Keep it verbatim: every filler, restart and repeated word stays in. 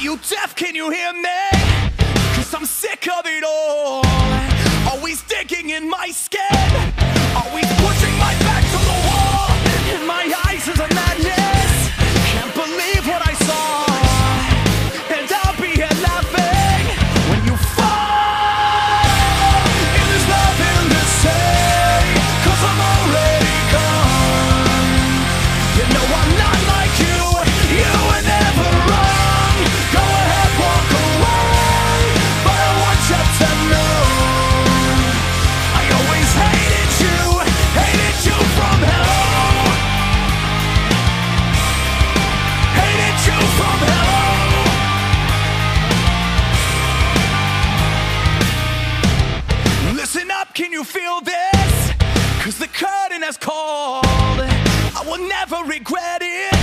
you deaf? Can you hear me? Cause I'm sick of it all. Always digging in my skin, always pushing my back to the wall. In my eyes is a madness. Can't believe what I saw. And I'll be here laughing when you fall. And there's nothing to say, cause I'm already gone. You know I'm not like you, you were never wrong. Go ahead, walk away, but I want you to know I always hated you, hated you from hello. Hated you from hello. Listen up, can you feel this? Cause the curtain has called. I will never regret it.